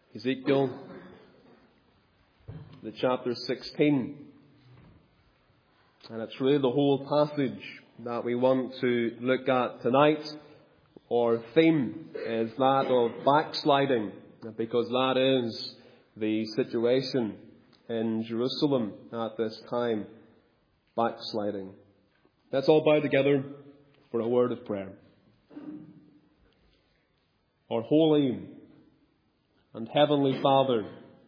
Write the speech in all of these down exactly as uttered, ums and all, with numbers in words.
Ezekiel, the chapter sixteen. And it's really the whole passage that we want to look at tonight. Our theme is that of backsliding, because that is the situation in Jerusalem at this time. Backsliding. Let's all bow together for a word of prayer. Our holy and heavenly Father,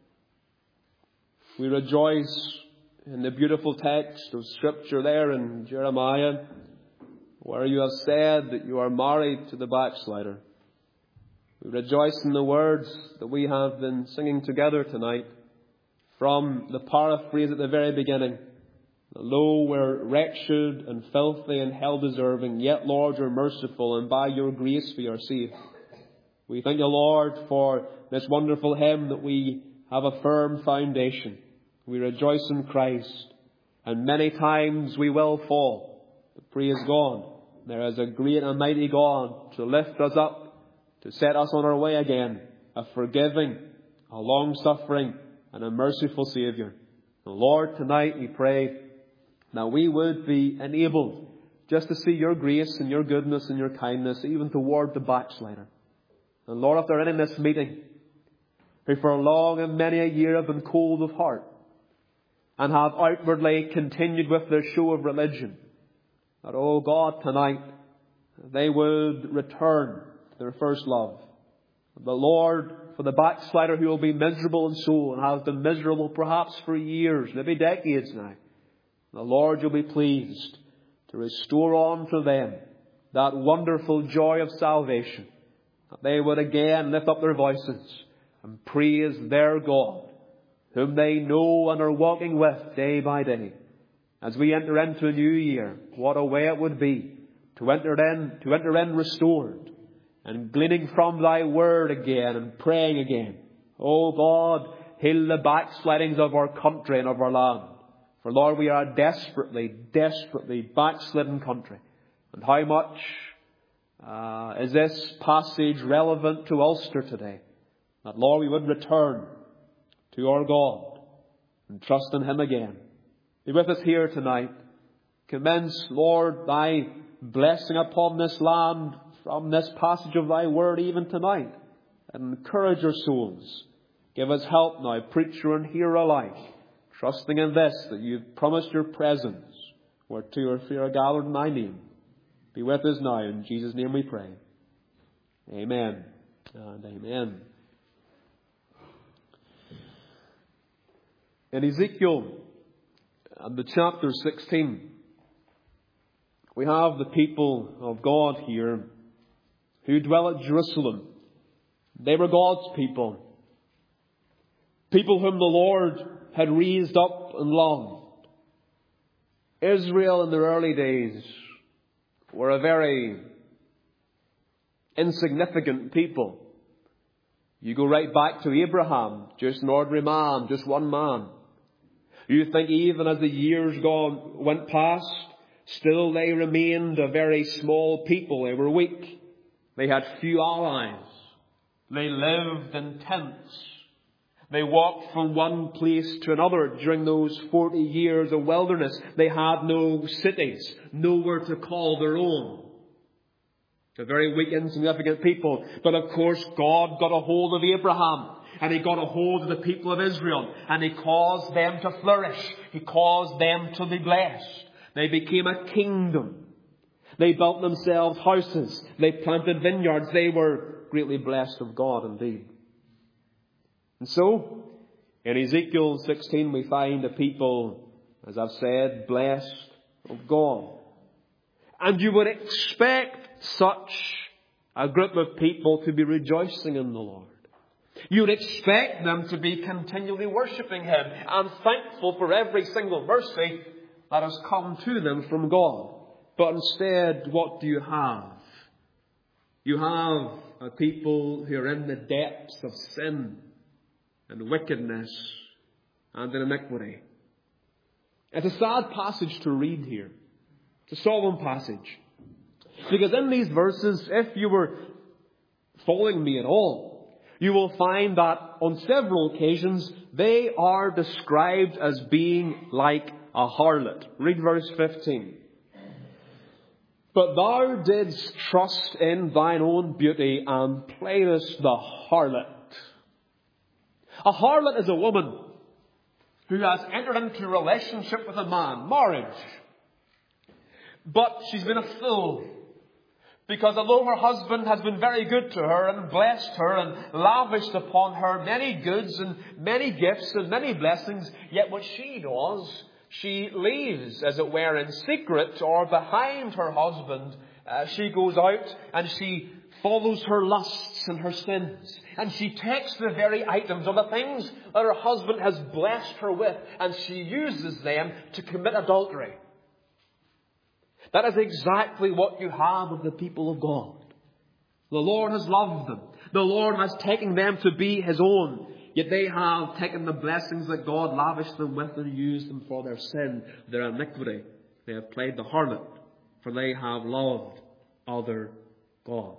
we rejoice in the beautiful text of Scripture there in Jeremiah, where you have said that you are married to the backslider. We rejoice in the words that we have been singing together tonight, from the paraphrase at the very beginning. Lo, we're wretched and filthy and hell-deserving, yet, Lord, you're merciful, and by your grace we are saved. We thank you, Lord, for this wonderful hymn that we have a firm foundation. We rejoice in Christ, and many times we will fall. But praise God, there is a great and mighty God to lift us up, to set us on our way again, a forgiving, a long-suffering, and a merciful Saviour. And Lord, tonight we pray that we would be enabled just to see your grace and your goodness and your kindness even toward the backslider. And Lord, if there are any in this meeting who for long and many a year have been cold of heart and have outwardly continued with their show of religion, that, oh God, tonight they would return to their first love. But Lord, for the backslider who will be miserable in soul and has been miserable perhaps for years, maybe decades now, the Lord, you'll be pleased to restore unto them that wonderful joy of salvation, that they would again lift up their voices and praise their God, whom they know and are walking with day by day. As we enter into a new year, what a way it would be to enter in, to enter in restored and gleaning from thy word again and praying again. Oh God, heal the backslidings of our country and of our land. For Lord, we are a desperately, desperately backslidden country. And how much uh, is this passage relevant to Ulster today? That, Lord, we would return to our God and trust in Him again. Be with us here tonight. Commence, Lord, thy blessing upon this land from this passage of thy word even tonight. And encourage our souls. Give us help now, preacher and hearer alike, trusting in this, that you've promised your presence where two or three are gathered in thy name. Be with us now. In Jesus' name we pray. Amen and amen. In Ezekiel, and the chapter sixteen, we have the people of God here who dwell at Jerusalem. They were God's people. People whom the Lord had raised up and loved. Israel in their early days were a very insignificant people. You go right back to Abraham, just an ordinary man, just one man. You think even as the years gone went past, still they remained a very small people. They were weak. They had few allies. They lived in tents. They walked from one place to another during those forty years of wilderness. They had no cities, nowhere to call their own. A very weak, insignificant people. But of course, God got a hold of Abraham. And He got a hold of the people of Israel. And He caused them to flourish. He caused them to be blessed. They became a kingdom. They built themselves houses. They planted vineyards. They were greatly blessed of God indeed. And so, in Ezekiel sixteen, we find a people, as I've said, blessed of God. And you would expect such a group of people to be rejoicing in the Lord. You would expect them to be continually worshipping Him and thankful for every single mercy that has come to them from God. But instead, what do you have? You have a people who are in the depths of sin and wickedness and in iniquity. It's a sad passage to read here. It's a solemn passage. Because in these verses, if you were following me at all, you will find that on several occasions they are described as being like a harlot. Read verse fifteen. But thou didst trust in thine own beauty and playedst the harlot. A harlot is a woman who has entered into a relationship with a man, marriage. But she's been a fool. Because although her husband has been very good to her and blessed her and lavished upon her many goods and many gifts and many blessings, yet what she does, she leaves, as it were, in secret or behind her husband. Uh, she goes out and she follows her lusts and her sins. And she takes the very items or the things that her husband has blessed her with, and she uses them to commit adultery. That is exactly what you have with the people of God. The Lord has loved them. The Lord has taken them to be His own. Yet they have taken the blessings that God lavished them with and used them for their sin, their iniquity. They have played the harlot, for they have loved other gods.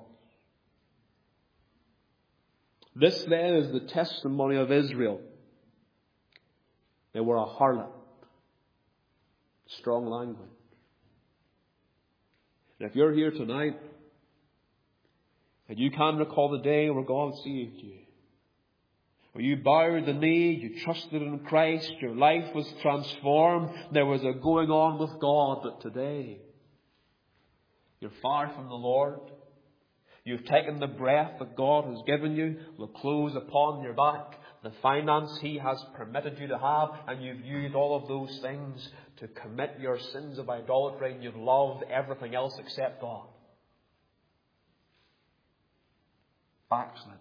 This then is the testimony of Israel. They were a harlot. Strong language. And if you're here tonight and you can recall the day where God saved you, where you bowed the knee, you trusted in Christ, your life was transformed, there was a going on with God, but today you're far from the Lord. You've taken the breath that God has given you, the clothes upon your back, the finance He has permitted you to have, and you've used all of those things to commit your sins of idolatry, and you've loved everything else except God. Backslidden.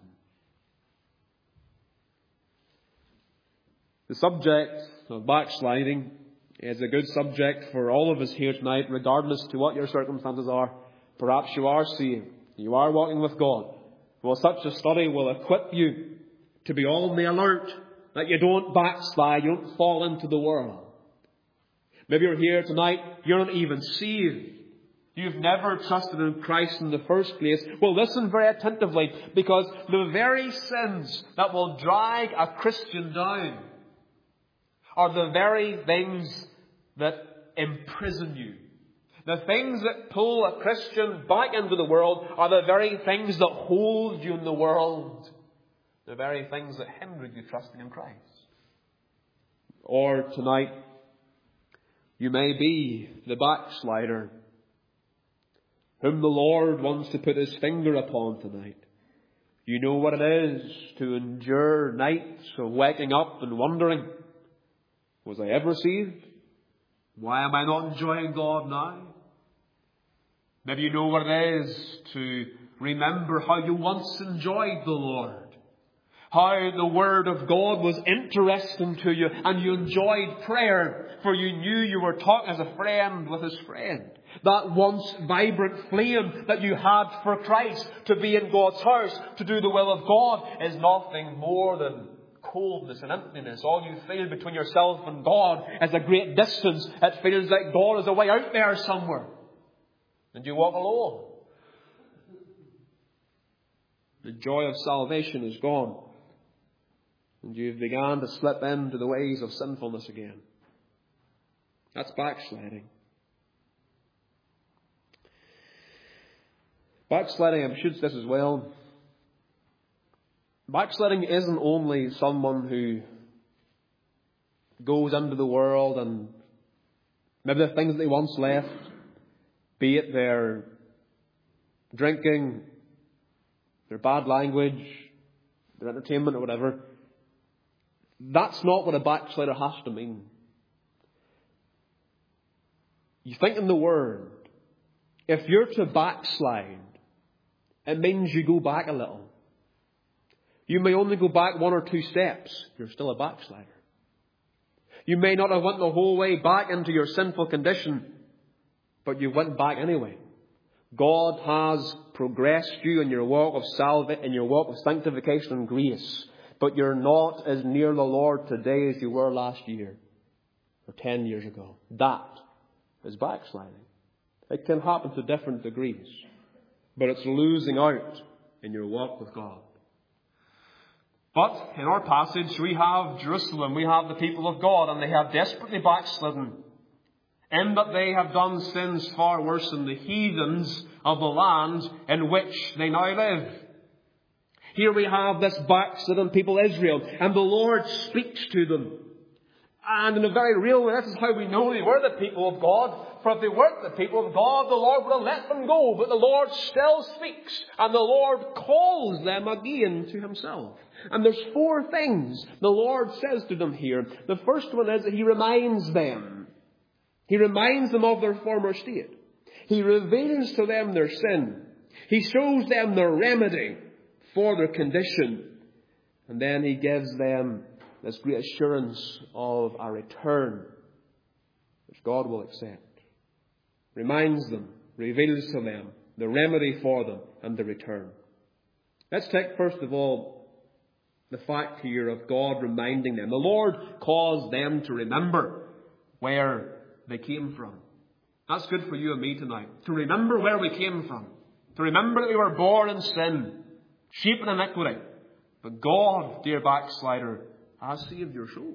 The subject of backsliding is a good subject for all of us here tonight, regardless to what your circumstances are. Perhaps you are saved. You are walking with God. Well, such a study will equip you to be on the alert that you don't backslide, you don't fall into the world. Maybe you're here tonight, you're not even saved. You've never trusted in Christ in the first place. Well, listen very attentively, because the very sins that will drag a Christian down are the very things that imprison you. The things that pull a Christian back into the world are the very things that hold you in the world. The very things that hinder you trusting in Christ. Or tonight, you may be the backslider whom the Lord wants to put His finger upon tonight. You know what it is to endure nights of waking up and wondering, was I ever saved? Why am I not enjoying God now? Maybe you know what it is to remember how you once enjoyed the Lord. How the Word of God was interesting to you and you enjoyed prayer, for you knew you were talking as a friend with his friend. That once vibrant flame that you had for Christ, to be in God's house, to do the will of God, is nothing more than coldness and emptiness. All you feel between yourself and God is a great distance. It feels like God is away out there somewhere. And you walk alone. The joy of salvation is gone. And you've begun to slip into the ways of sinfulness again. That's backsliding. Backsliding, I should say this as well. Backsliding isn't only someone who goes into the world and maybe the things that they once left, be it their drinking, their bad language, their entertainment or whatever. That's not what a backslider has to mean. You think in the Word, if you're to backslide, it means you go back a little. You may only go back one or two steps. You're still a backslider. You may not have went the whole way back into your sinful condition, but you went back anyway. God has progressed you in your walk of salvation, in your walk of sanctification and grace, but you're not as near the Lord today as you were last year or ten years ago. That is backsliding. It can happen to different degrees, but it's losing out in your walk with God. But in our passage we have Jerusalem, we have the people of God, and they have desperately backslidden, in that they have done sins far worse than the heathens of the land in which they now live. Here we have this backslidden people Israel, and the Lord speaks to them. And in a very real way, this is how we know they were the people of God. For if they weren't the people of God, the Lord would have let them go. But the Lord still speaks, and the Lord calls them again to himself. And there's four things the Lord says to them here. The first one is that he reminds them. He reminds them of their former state. He reveals to them their sin. He shows them their remedy for their condition. And then he gives them this great assurance of a return, which God will accept. Reminds them, reveals to them the remedy for them and the return. Let's take first of all the fact here of God reminding them. The Lord caused them to remember where they came from. That's good for you and me tonight. To remember where we came from. To remember that we were born in sin, shaped in iniquity. But God, dear backslider, has saved your soul.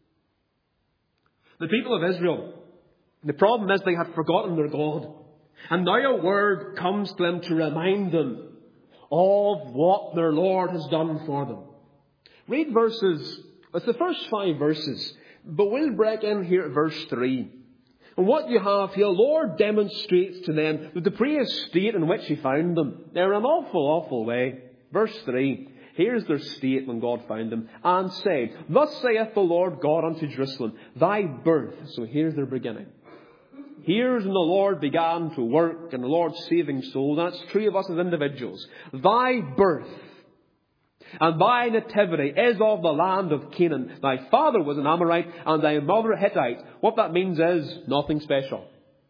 The people of Israel, the problem is they had forgotten their God. And now a word comes to them to remind them of what their Lord has done for them. Read verses, it's the first five verses, but we'll break in here at verse three. And what you have here, Lord demonstrates to them the depraved state in which he found them. They're in an awful, awful way. Verse three. Here's their state when God found them. And said, Thus saith the Lord God unto Jerusalem, thy birth. So here's their beginning. Here's when the Lord began to work in the Lord's saving soul. That's true of us as individuals. Thy birth and thy nativity is of the land of Canaan. Thy father was an Amorite and thy mother a Hittite. What that means is nothing special.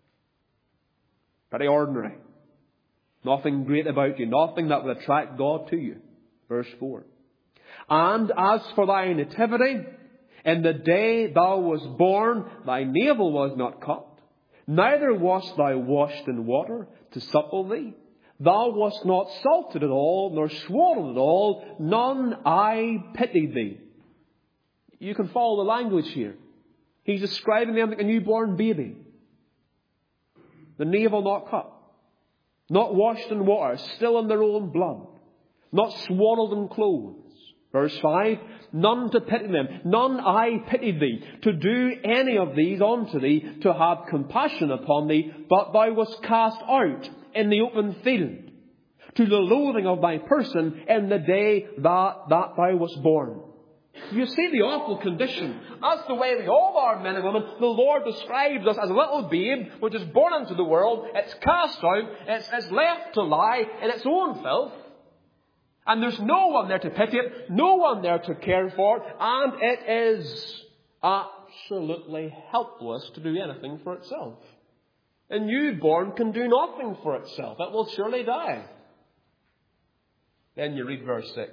Pretty ordinary. Nothing great about you. Nothing that would attract God to you. Verse four. And as for thy nativity, in the day thou wast born, thy navel was not cut, neither wast thou washed in water to supple thee. Thou wast not salted at all, nor swallowed at all, none I pitied thee. You can follow the language here. He's describing them like a newborn baby. The navel not cut, not washed in water, still in their own blood. Not swaddled in clothes. Verse five. None to pity them. None I pitied thee. To do any of these unto thee. To have compassion upon thee. But thou wast cast out in the open field. To the loathing of thy person in the day that, that thou wast born. You see the awful condition. That's the way we all are, men and women. The Lord describes us as a little babe which is born into the world. It's cast out. It's, it's left to lie in its own filth. And there's no one there to pity it, no one there to care for it, and it is absolutely helpless to do anything for itself. A newborn can do nothing for itself. It will surely die. Then you read verse six.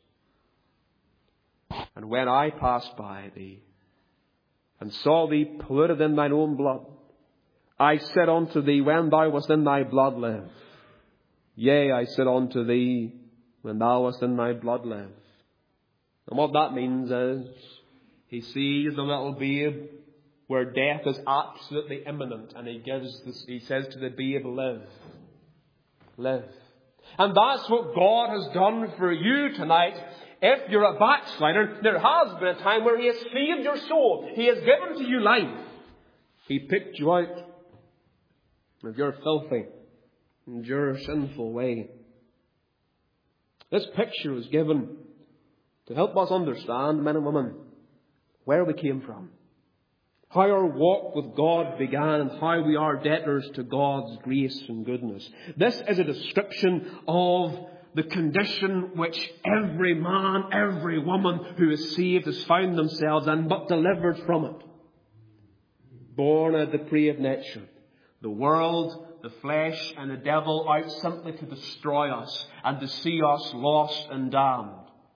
And when I passed by thee, and saw thee polluted in thine own blood, I said unto thee, when thou wast in thy blood, live. Yea, I said unto thee, when thou wast in thy blood, live. And what that means is, he sees the little babe where death is absolutely imminent, and he gives this, he says to the babe, live. Live. And that's what God has done for you tonight. If you're a backslider, there has been a time where he has saved your soul. He has given to you life. He picked you out of your filthy and your sinful way. This picture was given to help us understand, men and women, where we came from, how our walk with God began, and how we are debtors to God's grace and goodness. This is a description of the condition which every man, every woman who is saved has found themselves in, but delivered from it. Born a depraved nature. The world, the flesh and the devil out simply to destroy us and to see us lost and damned.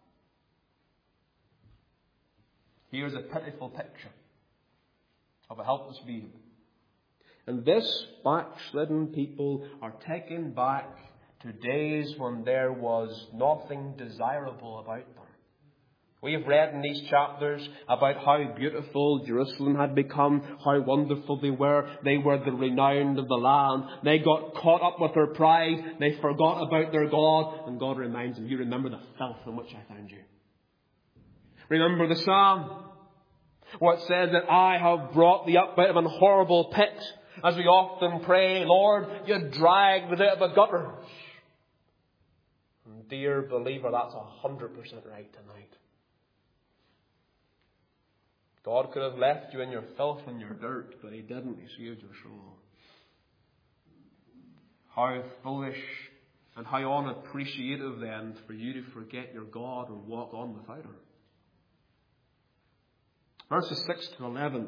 Here's a pitiful picture of a helpless babe. And this backslidden people are taken back to days when there was nothing desirable about them. We have read in these chapters about how beautiful Jerusalem had become, how wonderful they were. They were the renowned of the land. They got caught up with their pride. They forgot about their God. And God reminds them, you remember the filth in which I found you. Remember the psalm. What says that I have brought thee up out of an horrible pit. As we often pray, Lord, you dragged me out of a gutter. And dear believer, that's a hundred percent right tonight. God could have left you in your filth and your dirt, but He didn't. He saved your soul. How foolish and how unappreciative then for you to forget your God and walk on without Him. Verses six to eleven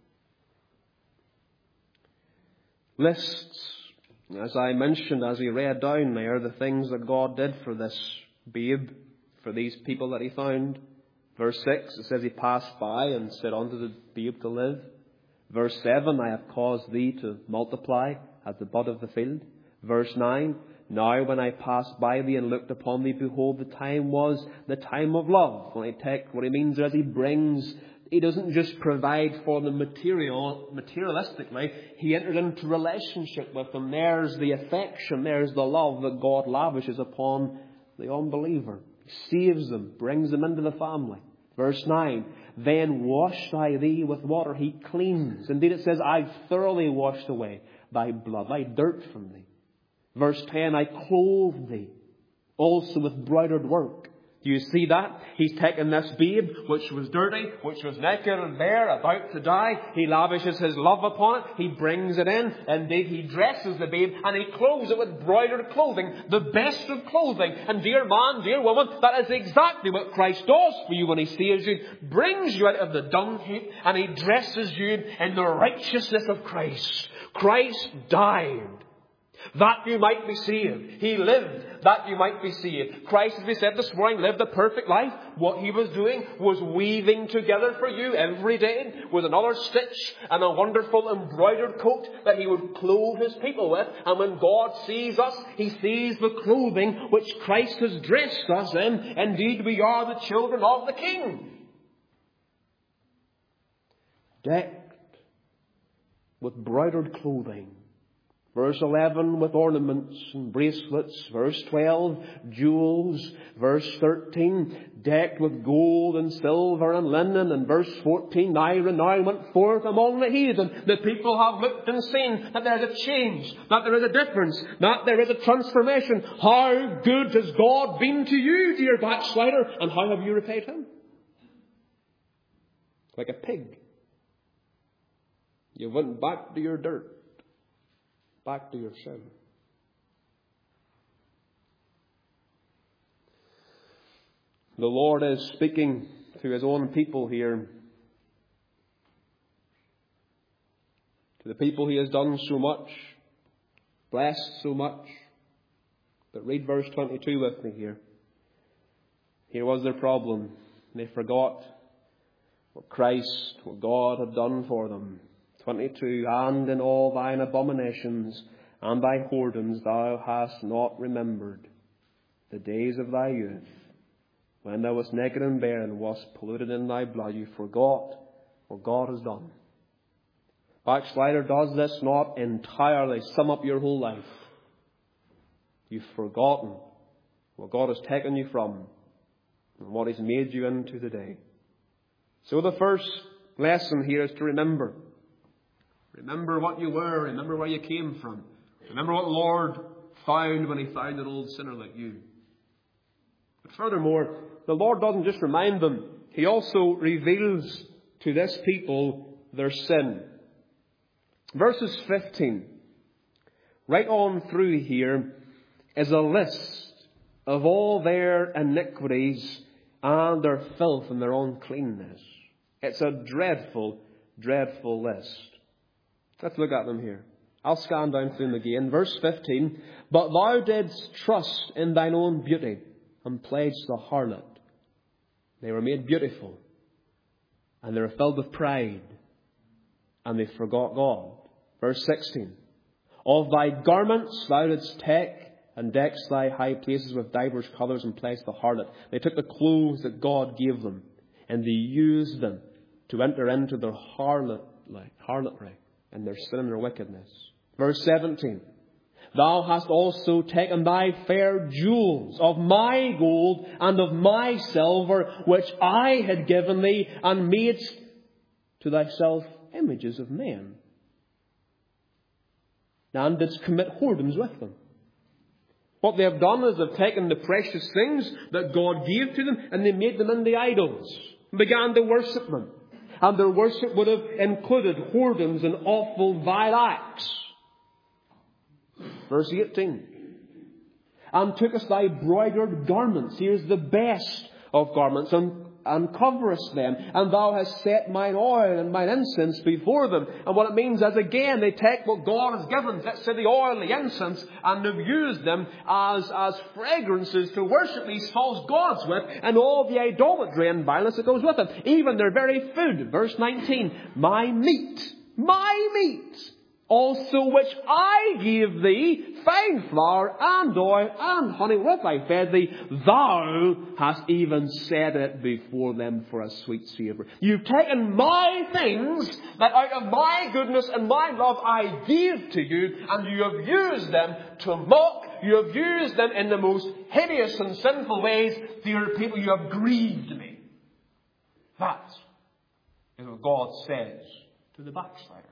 lists, as I mentioned, as we read down there, the things that God did for this babe, for these people that He found. Verse six, it says He passed by and said unto the babe to live. Verse seven, I have caused thee to multiply as the bud of the field. Verse nine, now when I passed by thee and looked upon thee, behold, the time was the time of love. When I take what He means is He brings, He doesn't just provide for them material, materialistically. He enters into relationship with them. There's the affection, there's the love that God lavishes upon the unbeliever. He saves them, brings them into the family. Verse nine, then washed I thee with water. He cleans. Indeed it says, I've thoroughly washed away thy blood, thy dirt from thee. Verse ten, I clothed thee also with broidered work. Do you see that? He's taken this babe, which was dirty, which was naked and bare, about to die. He lavishes His love upon it. He brings it in. Indeed, He dresses the babe and He clothes it with broidered clothing, the best of clothing. And dear man, dear woman, that is exactly what Christ does for you when He saves you. Brings you out of the dung heap and He dresses you in the righteousness of Christ. Christ died that you might be saved. He lived that you might be saved. Christ, as we said this morning, lived a perfect life. What He was doing was weaving together for you every day with another stitch and a wonderful embroidered coat that He would clothe His people with. And when God sees us, He sees the clothing which Christ has dressed us in. Indeed, we are the children of the King. Decked with broidered clothing. Verse eleven, with ornaments and bracelets. Verse twelve, jewels. Verse thirteen, decked with gold and silver and linen. And verse fourteen, thy renown went forth among the heathen. The people have looked and seen that there is a change, that there is a difference, that there is a transformation. How good has God been to you, dear backslider? And how have you repaid Him? Like a pig. You went back to your dirt. Back to your sin. The Lord is speaking to His own people here. To the people He has done so much, blessed so much. But read verse twenty-two with me here. Here was their problem. They forgot what Christ, what God had done for them. twenty-two, and in all thine abominations and thy whoredoms thou hast not remembered the days of thy youth, when thou wast naked and bare and wast polluted in thy blood. You forgot what God has done. Backslider, does this not entirely sum up your whole life? You've forgotten what God has taken you from and what He's made you into today. So the first lesson here is to remember. Remember what you were. Remember where you came from. Remember what the Lord found when He found an old sinner like you. But furthermore, the Lord doesn't just remind them. He also reveals to this people their sin. Verses fifteen, right on through here, is a list of all their iniquities and their filth and their uncleanness. It's a dreadful, dreadful list. Let's look at them here. I'll scan down through them again. Verse fifteen. But thou didst trust in thine own beauty and pledged the harlot. They were made beautiful. And they were filled with pride. And they forgot God. Verse sixteen. Of thy garments thou didst take and decked thy high places with divers colours, and placed the harlot. They took the clothes that God gave them, and they used them to enter into their harlot, harlotry, and their sin and their wickedness. Verse seventeen. Thou hast also taken thy fair jewels of my gold and of my silver, which I had given thee, and madest to thyself images of men, and didst commit whoredoms with them. What they have done is they've taken the precious things that God gave to them, and they made them into idols, and began to worship them. And their worship would have included whoredoms and awful vile acts. Verse eighteen. And tookest thy broidered garments, here's the best of garments, and, and coverest them, and thou hast set mine oil and mine incense before them. And what it means is, again, they take what God has given, let's say the oil, the incense, and they've used them as, as fragrances to worship these false gods with, and all the idolatry and violence that goes with it. Even their very food. Verse nineteen. My meat, my meat, also which I gave thee, fine flour and oil and honey, wherewith I fed thee, thou hast even set it before them for a sweet savour. You've taken my things that out of my goodness and my love I gave to you, and you have used them to mock. You have used them in the most hideous and sinful ways. Dear people, you have grieved me. That is what God says to the backslider.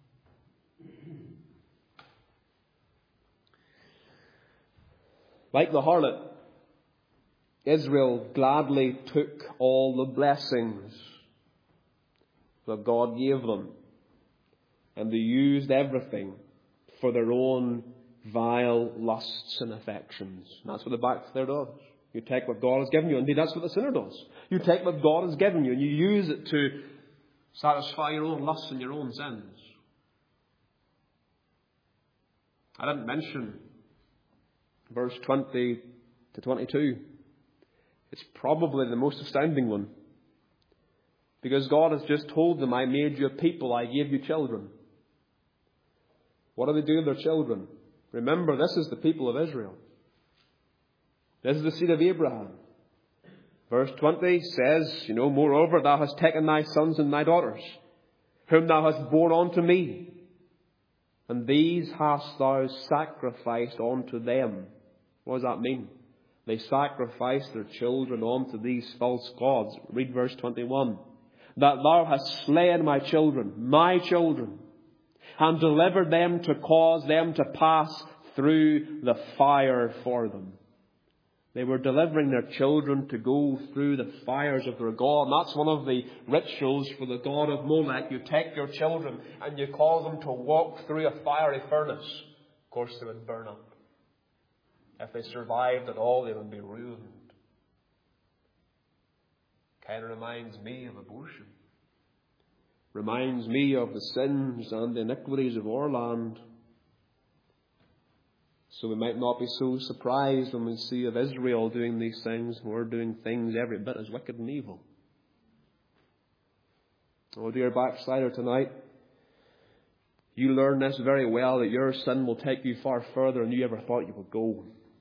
Like the harlot, Israel gladly took all the blessings that God gave them, and they used everything for their own vile lusts and affections. And that's what the backslider does. You take what God has given you. Indeed, that's what the sinner does. You take what God has given you and you use it to satisfy your own lusts and your own sins. I didn't mention verse twenty to twenty-two. It's probably the most astounding one. Because God has just told them, I made you a people, I gave you children. What do they do with their children? Remember, this is the people of Israel. This is the seed of Abraham. Verse twenty says, you know, moreover, thou hast taken thy sons and thy daughters, whom thou hast borne unto me, and these hast thou sacrificed unto them. What does that mean? They sacrificed their children unto these false gods. Read verse twenty-one. That thou hast slain my children, my children, and delivered them to cause them to pass through the fire for them. They were delivering their children to go through the fires of their God. And that's one of the rituals for the god of Molech. You take your children and you cause them to walk through a fiery furnace. Of course, they would burn up. If they survived at all, they would be ruined. Kind of reminds me of abortion. Reminds me of the sins and the iniquities of our land. So we might not be so surprised when we see of Israel doing these things. We're doing things every bit as wicked and evil. Oh, dear backslider, tonight, you learn this very well, that your sin will take you far further than you ever thought you would go.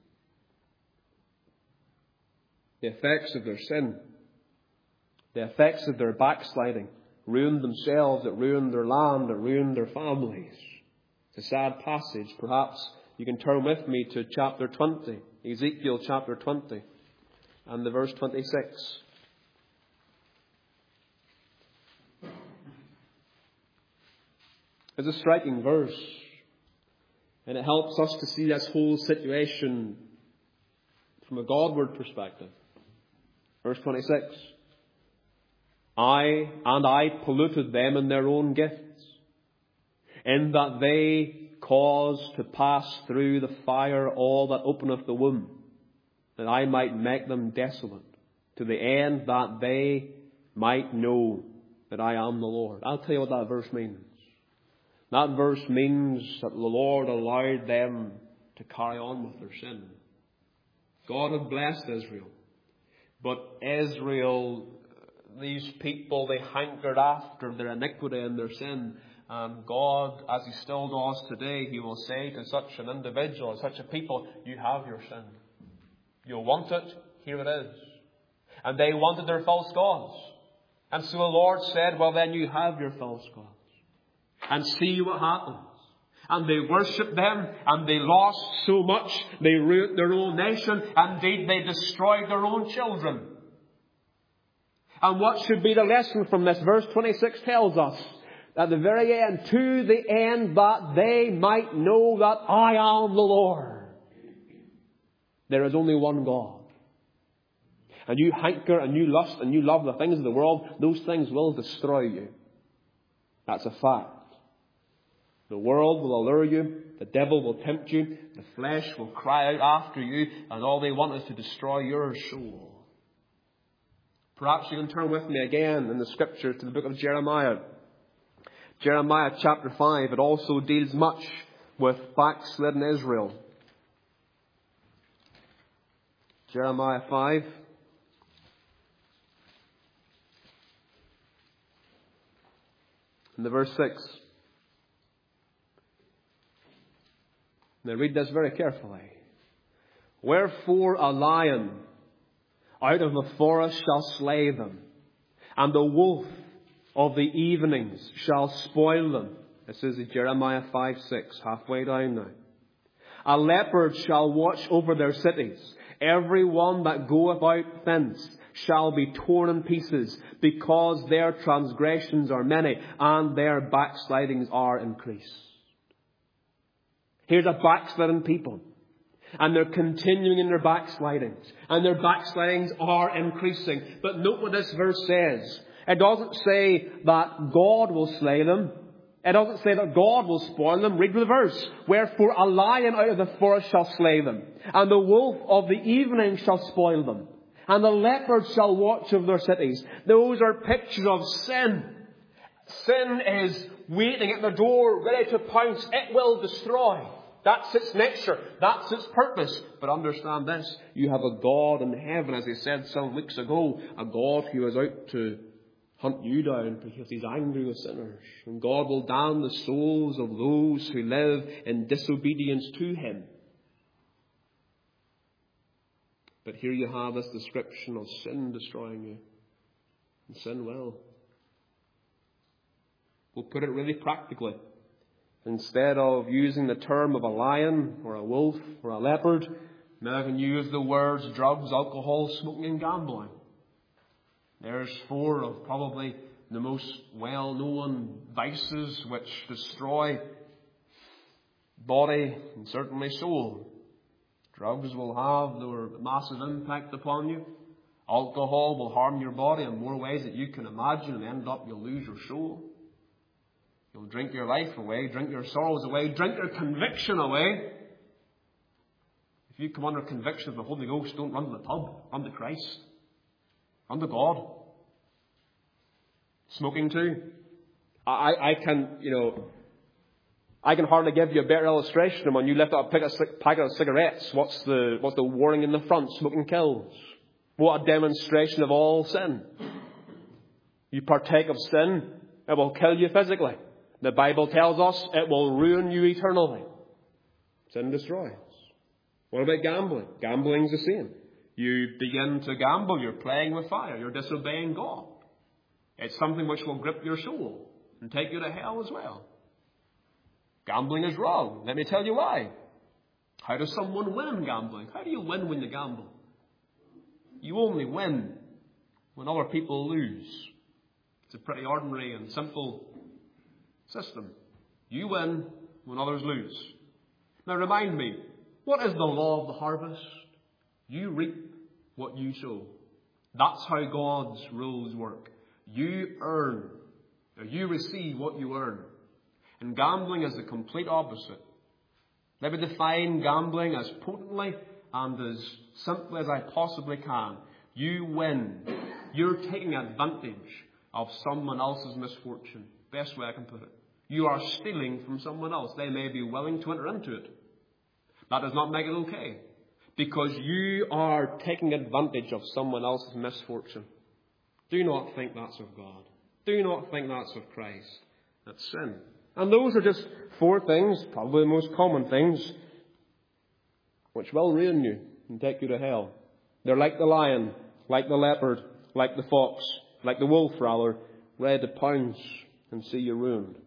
The effects of their sin, the effects of their backsliding, ruined themselves, it ruined their land, it ruined their families. It's a sad passage. Perhaps you can turn with me to chapter twenty, Ezekiel chapter twenty, and the verse twenty-six. It's a striking verse, and it helps us to see this whole situation from a Godward perspective. Verse twenty-six. I and I polluted them in their own gifts, in that they caused to pass through the fire all that openeth the womb, that I might make them desolate, to the end that they might know that I am the Lord. I'll tell you what that verse means. That verse means that the Lord allowed them to carry on with their sin. God had blessed Israel, but Israel, these people, they hankered after their iniquity and their sin, And God, as He still does today, He will say to such an individual, such a people, you have your sin. You want it, here it is. And they wanted their false gods. And so the Lord said, well then you have your false gods. And see what happens. And they worshipped them, and they lost so much, they ruined their own nation, and indeed they destroyed their own children. And what should be the lesson from this? Verse twenty-six tells us, at the very end, to the end that they might know that I am the Lord. There is only one God. And you hanker and you lust and you love the things of the world, those things will destroy you. That's a fact. The world will allure you, the devil will tempt you, the flesh will cry out after you, and all they want is to destroy your soul. Perhaps you can turn with me again in the Scriptures to the book of Jeremiah. Jeremiah chapter five, it also deals much with backslidden Israel. Jeremiah five. And the verse six. Now read this very carefully. Wherefore a lion out of the forest shall slay them, and the wolf of the evenings shall spoil them. This is Jeremiah five six, halfway down now. A leopard shall watch over their cities. Every one that goeth out thence shall be torn in pieces, because their transgressions are many, and their backslidings are increased. Here's a backslidden people. And they're continuing in their backslidings. And their backslidings are increasing. But note what this verse says. It doesn't say that God will slay them. It doesn't say that God will spoil them. Read the verse. Wherefore a lion out of the forest shall slay them, and the wolf of the evening shall spoil them, and the leopard shall watch over their cities. Those are pictures of sin. Sin is waiting at the door, ready to pounce. It will destroy. That's its nature. That's its purpose. But understand this. You have a God in heaven, as he said some weeks ago. A God who is out to hunt you down because he's angry with sinners. And God will damn the souls of those who live in disobedience to him. But here you have this description of sin destroying you. And sin will. We'll put it really practically. Instead of using the term of a lion or a wolf or a leopard, now I can use the words drugs, alcohol, smoking and gambling. There's four of probably the most well-known vices which destroy body and certainly soul. Drugs will have their massive impact upon you. Alcohol will harm your body in more ways that you can imagine, and end up you'll lose your soul. You'll drink your life away, drink your sorrows away, drink your conviction away. If you come under conviction of the Holy Ghost, don't run to the pub. Run to Christ. Run to God. Smoking too. I, I can, you know, I can hardly give you a better illustration. When you lift up a packet of cigarettes, what's the, what's the warning in the front? Smoking kills. What a demonstration of all sin. You partake of sin, it will kill you physically. The Bible tells us it will ruin you eternally. Sin destroys. What about gambling? Gambling's the same. You begin to gamble, you're playing with fire, you're disobeying God. It's something which will grip your soul and take you to hell as well. Gambling is wrong. Let me tell you why. How does someone win in gambling? How do you win when you gamble? You only win when other people lose. It's a pretty ordinary and simple system. You win when others lose. Now remind me, what is the law of the harvest? You reap what you sow. That's how God's rules work. You earn, or you receive what you earn. And gambling is the complete opposite. Let me define gambling as potently and as simply as I possibly can. You win. You're taking advantage of someone else's misfortune. Best way I can put it. You are stealing from someone else. They may be willing to enter into it. That does not make it okay. Because you are taking advantage of someone else's misfortune. Do not think that's of God. Do not think that's of Christ. That's sin. And those are just four things, probably the most common things, which will ruin you and take you to hell. They're like the lion, like the leopard, like the fox, like the wolf, rather, ready to pounce and see you ruined.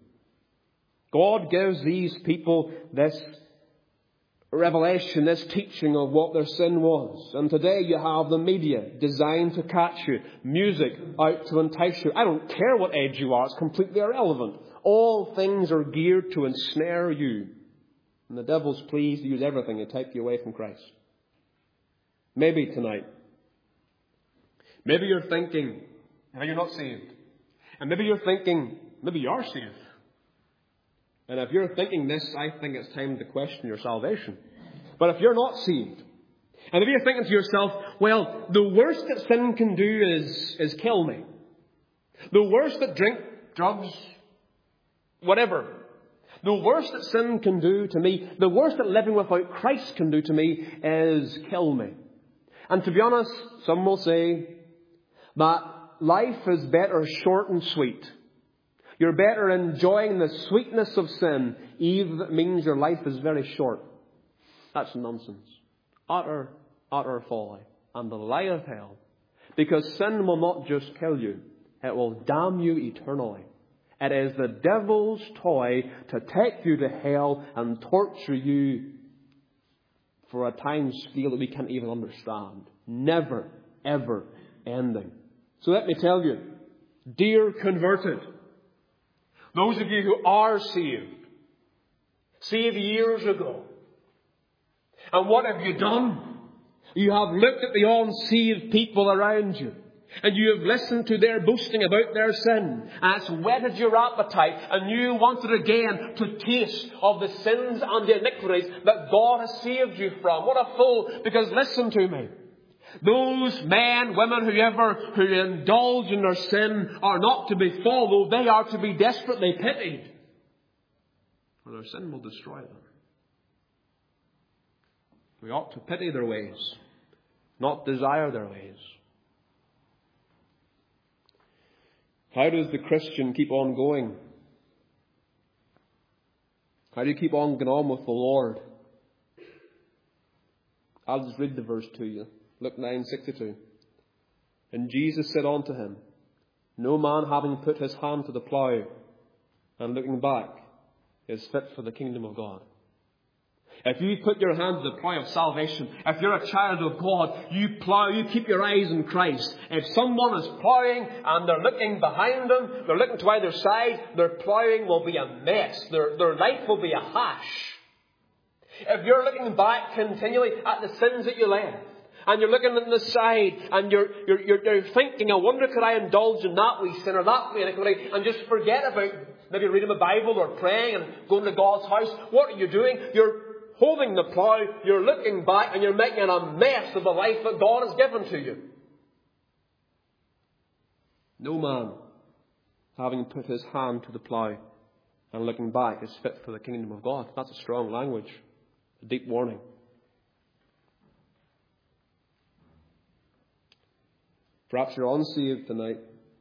God gives these people this revelation, this teaching of what their sin was. And today you have the media designed to catch you, music out to entice you. I don't care what age you are, it's completely irrelevant. All things are geared to ensnare you. And the devil's pleased to use everything to take you away from Christ. Maybe tonight, maybe you're thinking, maybe you're not saved. And maybe you're thinking, maybe you are saved. And if you're thinking this, I think it's time to question your salvation. But if you're not saved, and if you're thinking to yourself, well, the worst that sin can do is, is kill me. The worst that drink, drugs, whatever. The worst that sin can do to me, the worst that living without Christ can do to me is kill me. And to be honest, some will say that life is better short and sweet. You're better enjoying the sweetness of sin, even if it means your life is very short. That's nonsense. Utter, utter folly. And the lie of hell. Because sin will not just kill you. It will damn you eternally. It is the devil's toy to take you to hell and torture you for a time scale that we can't even understand. Never, ever ending. So let me tell you, dear converted, those of you who are saved, saved years ago, and what have you done? You have looked at the unsaved people around you, and you have listened to their boasting about their sin, and it's whetted your appetite, and you wanted again to taste of the sins and the iniquities that God has saved you from. What a fool, because listen to me. Those men, women, whoever who indulge in their sin are not to be followed. They are to be desperately pitied. For their sin will destroy them. We ought to pity their ways, not desire their ways. How does the Christian keep on going? How do you keep on going on with the Lord? I'll just read the verse to you. Luke nine sixty-two. And Jesus said unto him, no man having put his hand to the plough and looking back is fit for the kingdom of God. If you put your hand to the plough of salvation, if you're a child of God, you plough, you keep your eyes on Christ. If someone is ploughing and they're looking behind them, they're looking to either side, their ploughing will be a mess. Their, their life will be a hash. If you're looking back continually at the sins that you left, and you're looking at the side, and you're, you're, you're, you're thinking, I wonder could I indulge in that wee sin or that wee iniquity, and just forget about maybe reading the Bible or praying and going to God's house. What are you doing? You're holding the plough, you're looking back, and you're making a mess of the life that God has given to you. No man, having put his hand to the plough and looking back, is fit for the kingdom of God. That's a strong language, a deep warning. Perhaps you're unsaved tonight.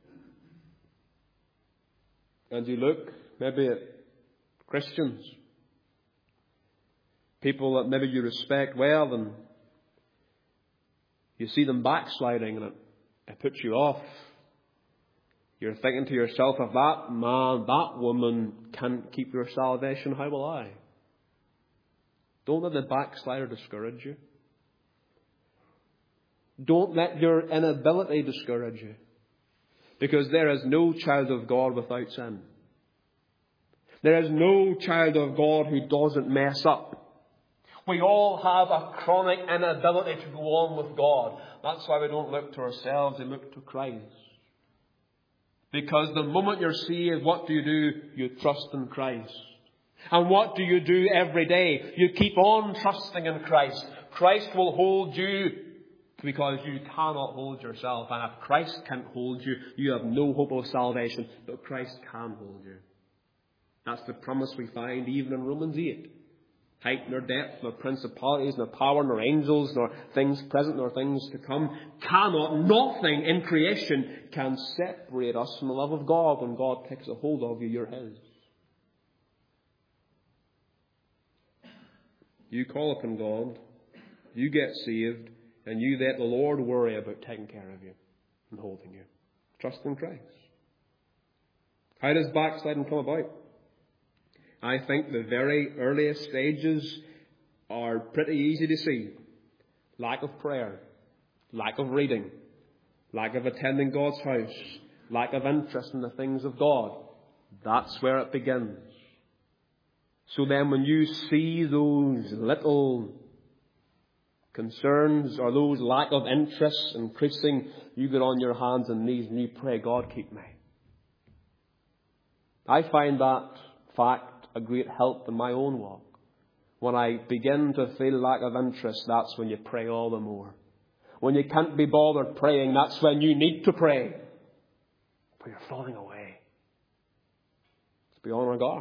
And you look maybe at Christians, people that maybe you respect well, and you see them backsliding and it, it puts you off. You're thinking to yourself, if that man, that woman can't keep your salvation, how will I? Don't let the backslider discourage you. Don't let your inability discourage you. Because there is no child of God without sin. There is no child of God who doesn't mess up. We all have a chronic inability to go on with God. That's why we don't look to ourselves, we look to Christ. Because the moment you're saved, what do you do? You trust in Christ. And what do you do every day? You keep on trusting in Christ. Christ will hold you, because you cannot hold yourself. And if Christ can't hold you, you have no hope of salvation. But Christ can hold you. That's the promise we find even in Romans eight. Height nor depth, nor principalities, nor power, nor angels, nor things present, nor things to come, cannot, nothing in creation can separate us from the love of God. When God takes a hold of you, you're His. You call upon God, you get saved, and you let the Lord worry about taking care of you and holding you. Trust in Christ. How does backsliding come about? I think the very earliest stages are pretty easy to see. Lack of prayer, lack of reading, lack of attending God's house, lack of interest in the things of God. That's where it begins. So then when you see those little concerns or those lack of interest increasing, you get on your hands and knees and you pray, God, keep me. I find that fact a great help in my own walk. When I begin to feel lack of interest, that's when you pray all the more. When you can't be bothered praying, that's when you need to pray. But you're falling away. Let's be on our guard.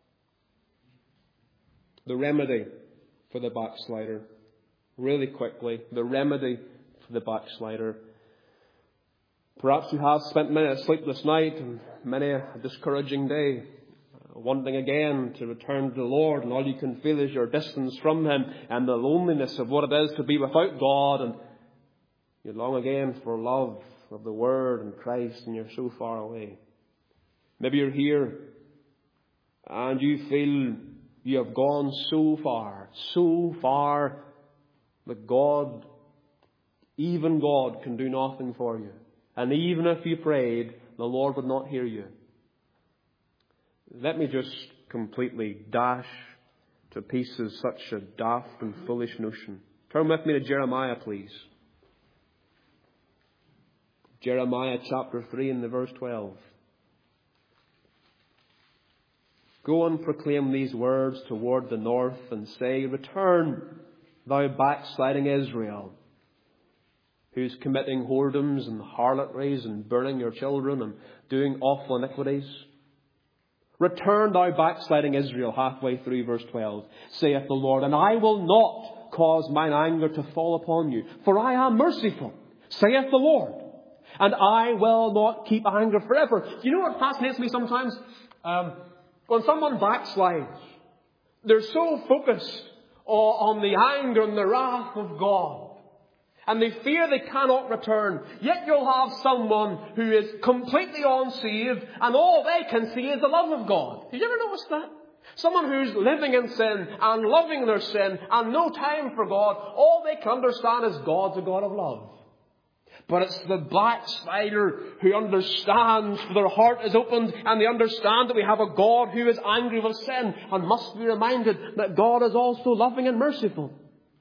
The remedy for the backslider. Really quickly, the remedy for the backslider. Perhaps you have spent many a sleepless night and many a discouraging day, wanting again to return to the Lord, and all you can feel is your distance from Him and the loneliness of what it is to be without God, and you long again for love of the Word and Christ, and you're so far away. Maybe you're here and you feel you have gone so far, so far that God, even God, can do nothing for you. And even if you prayed, the Lord would not hear you. Let me just completely dash to pieces such a daft and foolish notion. Turn with me to Jeremiah, please. Jeremiah chapter three and the verse twelve. Go and proclaim these words toward the north and say, Return, thou backsliding Israel, who's committing whoredoms and harlotries and burning your children and doing awful iniquities. Return, thou backsliding Israel, halfway through verse twelve, saith the Lord, and I will not cause mine anger to fall upon you, for I am merciful, saith the Lord, and I will not keep anger forever. You know what fascinates me sometimes? Um, when someone backslides, they're so focused on the anger and the wrath of God, and they fear they cannot return. Yet you'll have someone who is completely unsaved, and all they can see is the love of God. Have you ever noticed that? Someone who's living in sin and loving their sin and no time for God, all they can understand is God's a God of love. But it's the backslider who understands, their heart is opened, and they understand that we have a God who is angry with sin and must be reminded that God is also loving and merciful.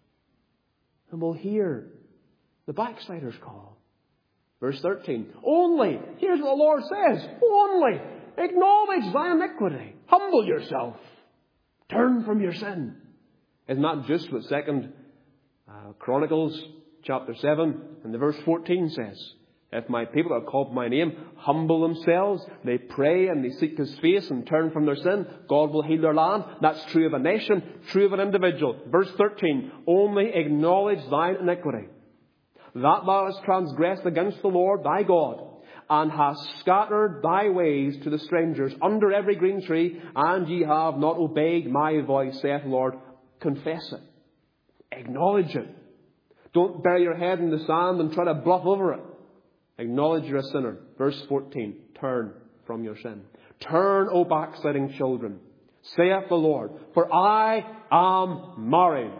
And we'll hear the backslider's call. Verse thirteen. Only, here's what the Lord says, only acknowledge thy iniquity. Humble yourself. Turn from your sin. Isn't that just what Second uh, Chronicles chapter seven and the verse fourteen says? If my people that are called by my name humble themselves, they pray and they seek His face and turn from their sin, God will heal their land. That's true of a nation, true of an individual. Verse thirteen. Only acknowledge thine iniquity, that thou hast transgressed against the Lord thy God, and hast scattered thy ways to the strangers under every green tree, and ye have not obeyed my voice, saith the Lord. Confess it. Acknowledge it. Don't bury your head in the sand and try to bluff over it. Acknowledge you're a sinner. Verse fourteen. Turn from your sin. Turn, O backsliding children, saith the Lord, for I am married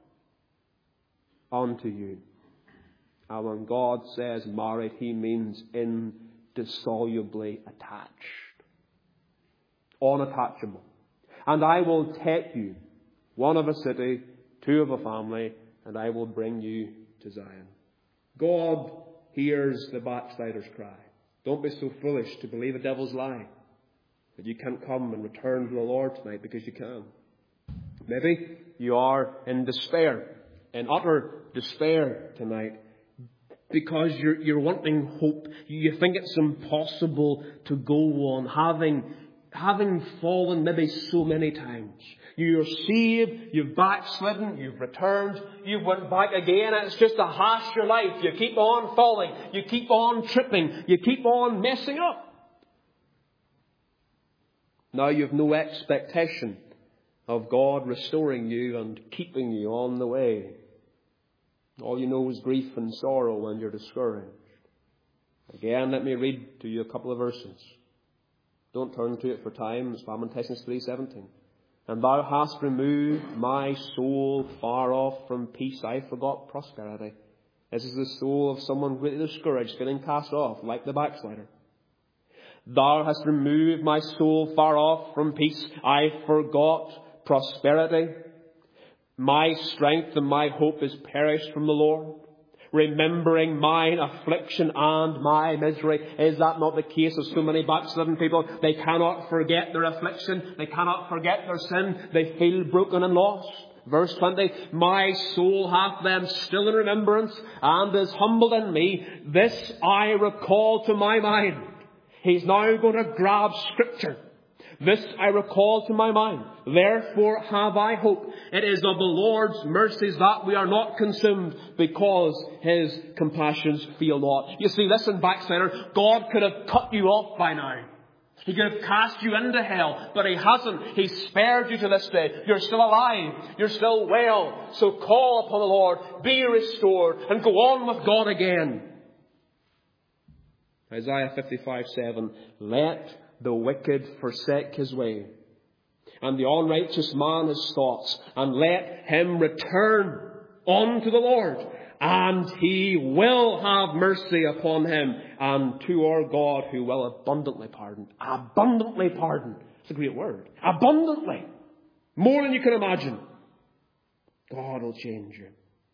unto you. And when God says married, He means indissolubly attached. Unattachable. And I will take you, one of a city, two of a family, and I will bring you to Zion. God hears the backslider's cry. Don't be so foolish to believe a devil's lie that you can't come and return to the Lord tonight, because you can. Maybe you are in despair, in utter despair tonight, because you're, you're wanting hope. You think it's impossible to go on, having, having fallen maybe so many times. You're saved, you've backslidden, you've returned, you've went back again, and it's just a hash your life. You keep on falling, you keep on tripping, you keep on messing up. Now you've no expectation of God restoring you and keeping you on the way. All you know is grief and sorrow when you're discouraged. Again, let me read to you a couple of verses. Don't turn to it for time. It's Lamentations three seventeen. And thou hast removed my soul far off from peace. I forgot prosperity. This is the soul of someone greatly discouraged, feeling cast off, like the backslider. Thou hast removed my soul far off from peace. I forgot prosperity. My strength and my hope is perished from the Lord. Remembering mine affliction and my misery. Is that not the case of so many backslidden people? They cannot forget their affliction. They cannot forget their sin. They feel broken and lost. Verse twenty, my soul hath them still in remembrance and is humbled in me. This I recall to my mind. He's now going to grab Scripture. This I recall to my mind. Therefore have I hope. It is of the Lord's mercies that we are not consumed, because His compassions fail not. You see, listen, backslider, God could have cut you off by now. He could have cast you into hell, but He hasn't. He spared you to this day. You're still alive. You're still well. So call upon the Lord. Be restored and go on with God again. Isaiah fifty-five seven. Let the wicked forsake his way, and the unrighteous man his thoughts, and let him return unto the Lord, and He will have mercy upon him, and to our God, who will abundantly pardon. Abundantly pardon. It's a great word. Abundantly. More than you can imagine. God will change you.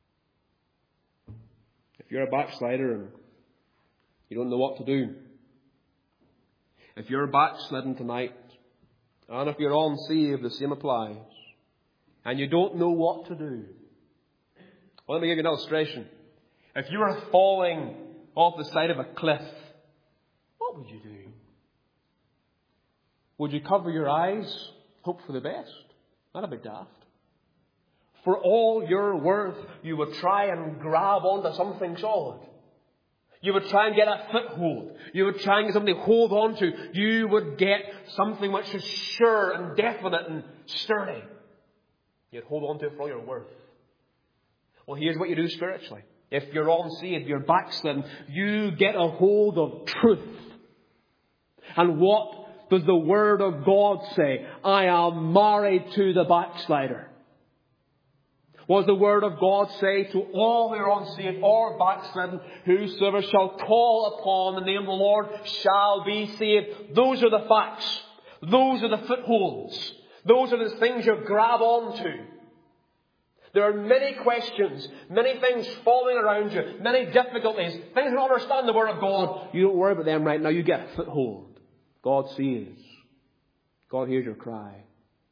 If you're a backslider and you don't know what to do, if you're backslidden tonight, and if you're unsaved, the same applies, and you don't know what to do, well, let me give you an illustration. If you were falling off the side of a cliff, what would you do? Would you cover your eyes, hope for the best? That'd be daft. For all your worth, you would try and grab onto something solid. You would try and get a foothold. You would try and get something to hold on to. You would get something which is sure and definite and sturdy. You'd hold on to it for all your worth. Well, here's what you do spiritually. If you're unsaved, you're backslidden, you get a hold of truth. And what does the Word of God say? I am married to the backslider. What does the Word of God say to all who are unsaved or backslidden? Whosoever shall call upon the name of the Lord shall be saved. Those are the facts. Those are the footholds. Those are the things you grab onto. There are many questions, many things falling around you, many difficulties, things you don't understand the Word of God. You don't worry about them right now. You get a foothold. God sees. God hears your cry.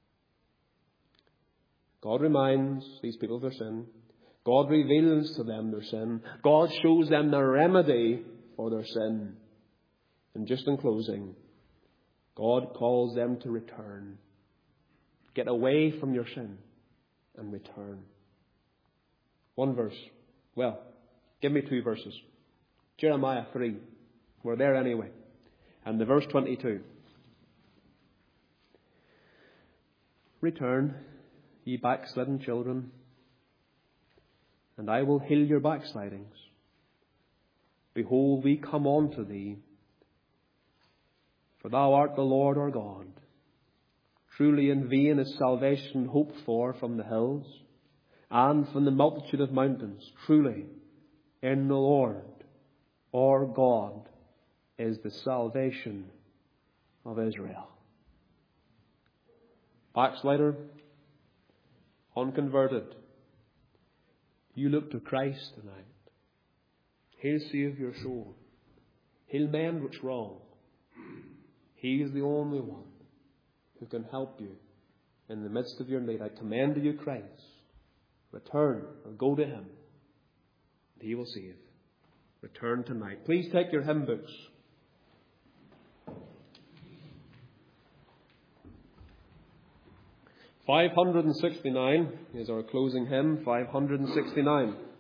God reminds these people of their sin. God reveals to them their sin. God shows them the remedy for their sin. And just in closing, God calls them to return. Get away from your sin and return. One verse. Well, give me two verses. Jeremiah three. We're there anyway. And the verse twenty-two. Return, ye backslidden children, and I will heal your backslidings. Behold, we come unto thee, for thou art the Lord our God. Truly in vain is salvation hoped for from the hills, and from the multitude of mountains. Truly in the Lord our God is the salvation of Israel. Backslider, unconverted, you look to Christ tonight. He'll save your soul. He'll mend what's wrong. He is the only one who can help you in the midst of your need. I commend to you Christ. Return or go to Him. He will save. Return tonight. Please take your hymn books. five hundred sixty-nine is our closing hymn, five hundred sixty-nine.